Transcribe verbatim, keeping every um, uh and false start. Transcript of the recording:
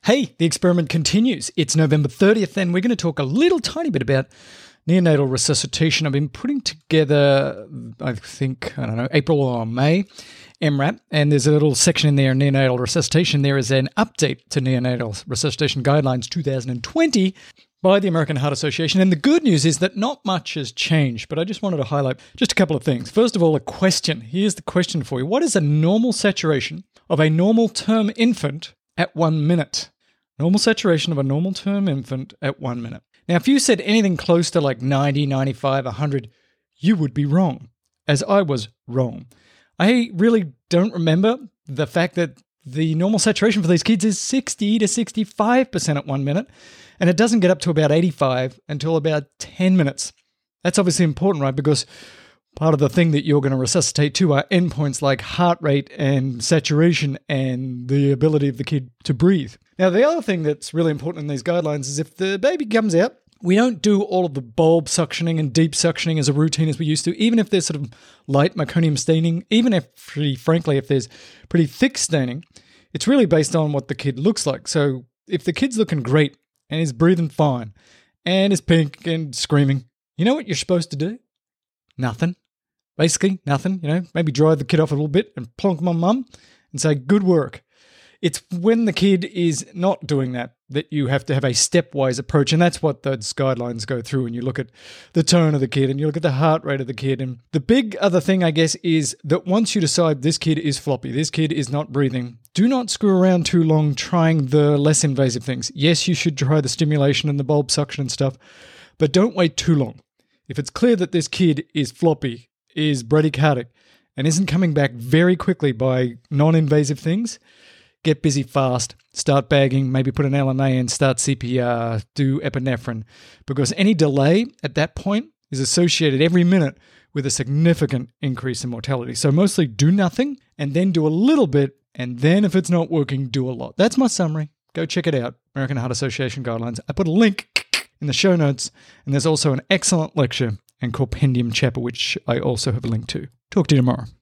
Hey, the experiment continues. It's November thirtieth, and we're going to talk a little tiny bit about neonatal resuscitation. I've been putting together, I think, I don't know, April or May, M RAP, and there's a little section in there, neonatal resuscitation. There is an update to neonatal resuscitation guidelines twenty twenty by the American Heart Association. And the good news is that not much has changed, but I just wanted to highlight just a couple of things. First of all, a question. Here's the question for you. What is a normal saturation of a normal term infant at one minute? Normal saturation of a normal term infant at one minute. Now, if you said anything close to like ninety, ninety-five, one hundred, you would be wrong, as I was wrong. I really don't remember the fact that the normal saturation for these kids is sixty to sixty-five percent at one minute, and it doesn't get up to about eighty-five until about ten minutes. That's obviously important, right? Because part of the thing that you're going to resuscitate to are endpoints like heart rate and saturation and the ability of the kid to breathe. Now, the other thing that's really important in these guidelines is if the baby comes out, we don't do all of the bulb suctioning and deep suctioning as a routine as we used to, even if there's sort of light meconium staining, even if, pretty frankly, if there's pretty thick staining, it's really based on what the kid looks like. So if the kid's looking great and is breathing fine and is pink and screaming, you know what you're supposed to do? Nothing. Basically, nothing. You know, maybe drive the kid off a little bit and plonk my mum and say, good work. It's when the kid is not doing that that you have to have a stepwise approach, and that's what those guidelines go through. And you look at the tone of the kid, and you look at the heart rate of the kid. And the big other thing, I guess, is that once you decide this kid is floppy, this kid is not breathing, do not screw around too long trying the less invasive things. Yes, you should try the stimulation and the bulb suction and stuff, but don't wait too long. If it's clear that this kid is floppy, is bradycardic, and isn't coming back very quickly by non-invasive things, get busy fast, start bagging, maybe put an L M A in, start C P R, do epinephrine, because any delay at that point is associated every minute with a significant increase in mortality. So mostly do nothing and then do a little bit, and then if it's not working, do a lot. That's my summary. Go check it out, American Heart Association guidelines. I put a link in the show notes, and there's also an excellent lecture and compendium chapter, which I also have a link to. Talk to you tomorrow.